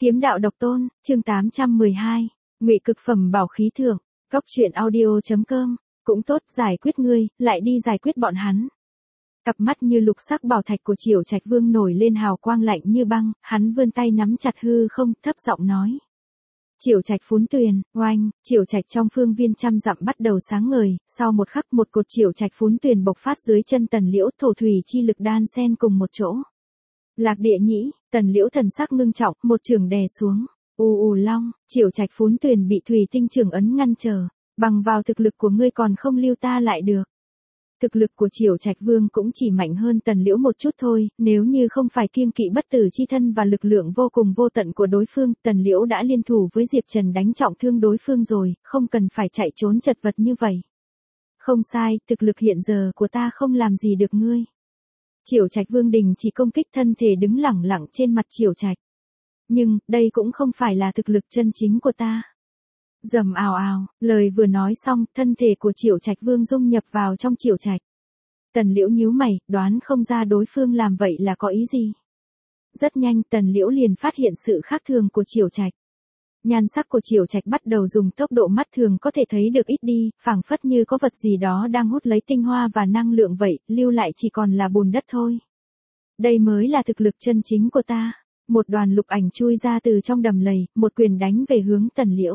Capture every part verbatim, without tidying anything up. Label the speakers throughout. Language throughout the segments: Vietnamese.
Speaker 1: Kiếm đạo độc tôn, chương tám trăm mười hai, ngụy cực phẩm bảo khí thượng, góc truyện audio.com, cũng tốt giải quyết ngươi, lại đi giải quyết bọn hắn. Cặp mắt như lục sắc bảo thạch của Triều Trạch Vương nổi lên hào quang lạnh như băng, hắn vươn tay nắm chặt hư không, thấp giọng nói. Triều Trạch phún tuyền, oanh, Triều Trạch trong phương viên trăm dặm bắt đầu sáng ngời, sau một khắc một cột Triều Trạch phún tuyền bộc phát dưới chân Tần Liễu, thổ thủy chi lực đan xen cùng một chỗ. Lạc địa nhĩ, Tần Liễu thần sắc ngưng trọng, một trường đè xuống. U u long, Triều Trạch phún tuyền bị thủy tinh trường ấn ngăn trở, bằng vào thực lực của ngươi còn không lưu ta lại được. Thực lực của Triều Trạch Vương cũng chỉ mạnh hơn Tần Liễu một chút thôi, nếu như không phải kiêng kỵ bất tử chi thân và lực lượng vô cùng vô tận của đối phương, Tần Liễu đã liên thủ với Diệp Trần đánh trọng thương đối phương rồi, không cần phải chạy trốn chật vật như vậy. Không sai, thực lực hiện giờ của ta không làm gì được ngươi. Triều Trạch Vương đình chỉ công kích, thân thể đứng lẳng lặng trên mặt Triều Trạch. Nhưng, đây cũng không phải là thực lực chân chính của ta. Rầm ào ào, lời vừa nói xong, thân thể của Triều Trạch Vương dung nhập vào trong Triều Trạch. Tần Liễu nhíu mày, đoán không ra đối phương làm vậy là có ý gì. Rất nhanh, Tần Liễu liền phát hiện sự khác thường của Triều Trạch. Nhan sắc của Triều Trạch bắt đầu dùng tốc độ mắt thường có thể thấy được ít đi, phảng phất như có vật gì đó đang hút lấy tinh hoa và năng lượng vậy, lưu lại chỉ còn là bùn đất thôi. Đây mới là thực lực chân chính của ta. Một đoàn lục ảnh chui ra từ trong đầm lầy, một quyền đánh về hướng Tần Liễu.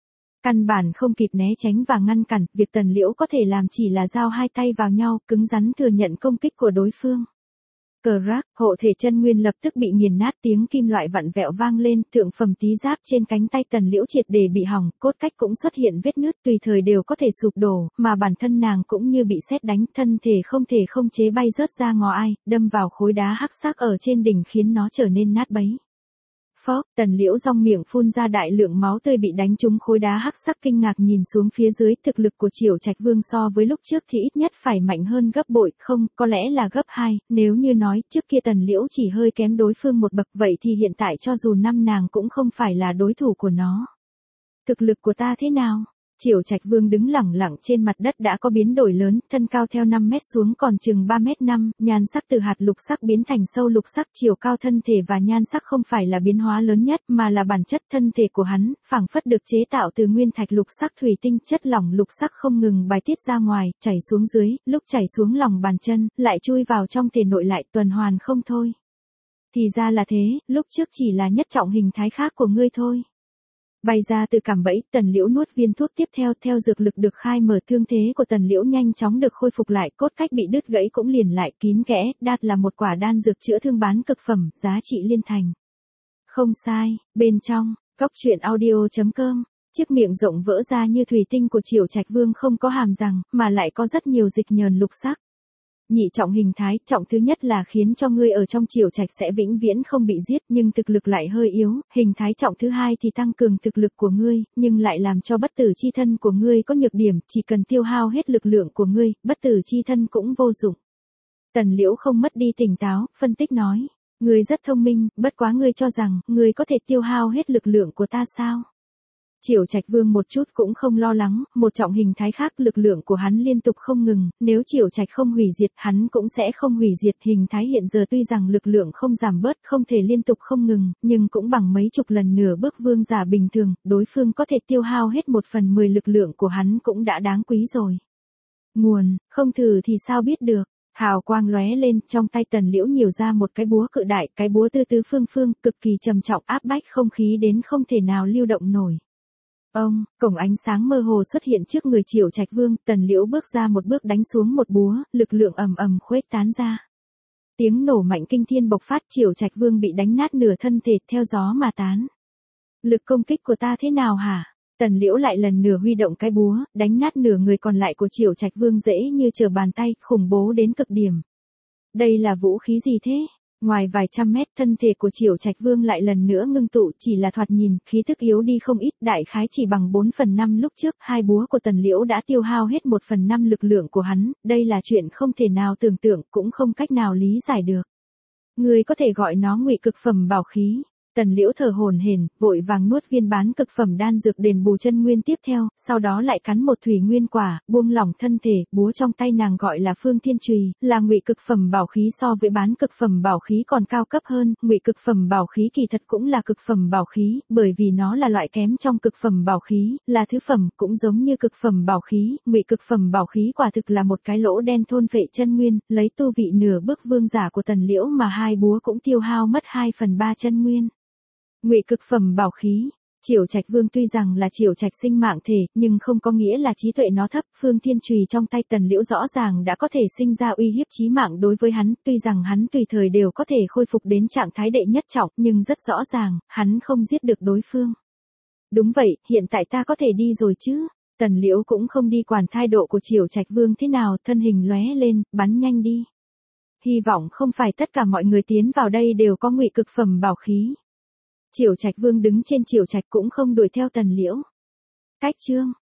Speaker 1: Căn bản không kịp né tránh và ngăn cản, việc Tần Liễu có thể làm chỉ là giao hai tay vào nhau, cứng rắn thừa nhận công kích của đối phương. Cờ rác, hộ thể chân nguyên lập tức bị nghiền nát, tiếng kim loại vặn vẹo vang lên, thượng phẩm tí giáp trên cánh tay Tần Liễu triệt để bị hỏng, cốt cách cũng xuất hiện vết nứt, tùy thời đều có thể sụp đổ, mà bản thân nàng cũng như bị sét đánh, thân thể không thể không chế bay rớt ra ngoài ai, đâm vào khối đá hắc sắc ở trên đỉnh khiến nó trở nên nát bấy. Phốc, Tần Liễu rong miệng phun ra đại lượng máu tươi, bị đánh trúng khối đá hắc sắc, kinh ngạc nhìn xuống phía dưới, thực lực của Triều Trạch Vương so với lúc trước thì ít nhất phải mạnh hơn gấp bội, không, có lẽ là gấp hai, nếu như nói trước kia Tần Liễu chỉ hơi kém đối phương một bậc, vậy thì hiện tại cho dù năm nàng cũng không phải là đối thủ của nó. Thực lực của ta thế nào? Triều Trạch Vương đứng lẳng lặng trên mặt đất đã có biến đổi lớn, thân cao theo năm mét xuống còn chừng ba mét năm, nhan sắc từ hạt lục sắc biến thành sâu lục sắc, chiều cao thân thể và nhan sắc không phải là biến hóa lớn nhất mà là bản chất thân thể của hắn, phảng phất được chế tạo từ nguyên thạch lục sắc thủy tinh, chất lỏng lục sắc không ngừng bài tiết ra ngoài, chảy xuống dưới, lúc chảy xuống lòng bàn chân, lại chui vào trong thể nội lại tuần hoàn không thôi. Thì ra là thế, lúc trước chỉ là nhất trọng hình thái khác của ngươi thôi. Bay ra từ cạm bẫy, Tần Liễu nuốt viên thuốc tiếp theo, theo dược lực được khai mở, thương thế của Tần Liễu nhanh chóng được khôi phục lại, cốt cách bị đứt gãy cũng liền lại, kín kẽ, đát là một quả đan dược chữa thương bán cực phẩm, giá trị liên thành. Không sai, bên trong, góc truyện audio.com, chiếc miệng rộng vỡ ra như thủy tinh của Triều Trạch Vương không có hàm răng, mà lại có rất nhiều dịch nhờn lục sắc. Nhị trọng hình thái, trọng thứ nhất là khiến cho ngươi ở trong Triều Trạch sẽ vĩnh viễn không bị giết, nhưng thực lực lại hơi yếu, hình thái trọng thứ hai thì tăng cường thực lực của ngươi, nhưng lại làm cho bất tử chi thân của ngươi có nhược điểm, chỉ cần tiêu hao hết lực lượng của ngươi, bất tử chi thân cũng vô dụng. Tần Liễu không mất đi tỉnh táo, phân tích nói, ngươi rất thông minh, bất quá ngươi cho rằng, ngươi có thể tiêu hao hết lực lượng của ta sao? Triều Trạch Vương một chút cũng không lo lắng, một trọng hình thái khác, lực lượng của hắn liên tục không ngừng, nếu Triều Trạch không hủy diệt, hắn cũng sẽ không hủy diệt. Hình thái hiện giờ tuy rằng lực lượng không giảm bớt, không thể liên tục không ngừng, nhưng cũng bằng mấy chục lần nửa bước vương giả bình thường, đối phương có thể tiêu hao hết một phần mười lực lượng của hắn cũng đã đáng quý rồi. Nguồn, không thử thì sao biết được. Hào quang lóe lên, trong tay Tần Liễu nhiều ra một cái búa cự đại, cái búa tư tứ phương phương, cực kỳ trầm trọng, áp bách không khí đến không thể nào lưu động nổi. Ông, cổng ánh sáng mơ hồ xuất hiện trước người Triều Trạch Vương, Tần Liễu bước ra một bước đánh xuống một búa, lực lượng ầm ầm khuếch tán ra. Tiếng nổ mạnh kinh thiên bộc phát, Triều Trạch Vương bị đánh nát nửa thân thể, theo gió mà tán. Lực công kích của ta thế nào hả? Tần Liễu lại lần nửa huy động cái búa, đánh nát nửa người còn lại của Triều Trạch Vương dễ như trở bàn tay, khủng bố đến cực điểm. Đây là vũ khí gì thế? Ngoài vài trăm mét, thân thể của Triều Trạch Vương lại lần nữa ngưng tụ, chỉ là thoạt nhìn, khí thức yếu đi không ít, đại khái chỉ bằng bốn phần năm lúc trước, hai búa của Tần Liễu đã tiêu hao hết một phần năm lực lượng của hắn, đây là chuyện không thể nào tưởng tượng, cũng không cách nào lý giải được. Người có thể gọi nó ngụy cực phẩm bảo khí. Tần Liễu thở hổn hển, vội vàng nuốt viên bán cực phẩm đan dược đền bù chân nguyên tiếp theo, sau đó lại cắn một thủy nguyên quả, buông lỏng thân thể, búa trong tay nàng gọi là Phương Thiên Chùy, là ngụy cực phẩm bảo khí so với bán cực phẩm bảo khí còn cao cấp hơn, ngụy cực phẩm bảo khí kỳ thật cũng là cực phẩm bảo khí, bởi vì nó là loại kém trong cực phẩm bảo khí, là thứ phẩm, cũng giống như cực phẩm bảo khí, ngụy cực phẩm bảo khí quả thực là một cái lỗ đen thôn phệ chân nguyên, lấy tu vị nửa bước vương giả của Tần Liễu mà hai búa cũng tiêu hao mất hai phần ba chân nguyên. Ngụy cực phẩm bảo khí, Triều Trạch Vương tuy rằng là Triều Trạch sinh mạng thể, nhưng không có nghĩa là trí tuệ nó thấp, Phương Thiên Chùy trong tay Tần Liễu rõ ràng đã có thể sinh ra uy hiếp chí mạng đối với hắn, tuy rằng hắn tùy thời đều có thể khôi phục đến trạng thái đệ nhất trọng, nhưng rất rõ ràng, hắn không giết được đối phương. Đúng vậy, hiện tại ta có thể đi rồi chứ? Tần Liễu cũng không đi quản thái độ của Triều Trạch Vương thế nào, thân hình lóe lên, bắn nhanh đi. Hy vọng không phải tất cả mọi người tiến vào đây đều có ngụy cực phẩm bảo khí. Triều Trạch Vương đứng trên Triều Trạch cũng không đuổi theo Tần Liễu. Cách chương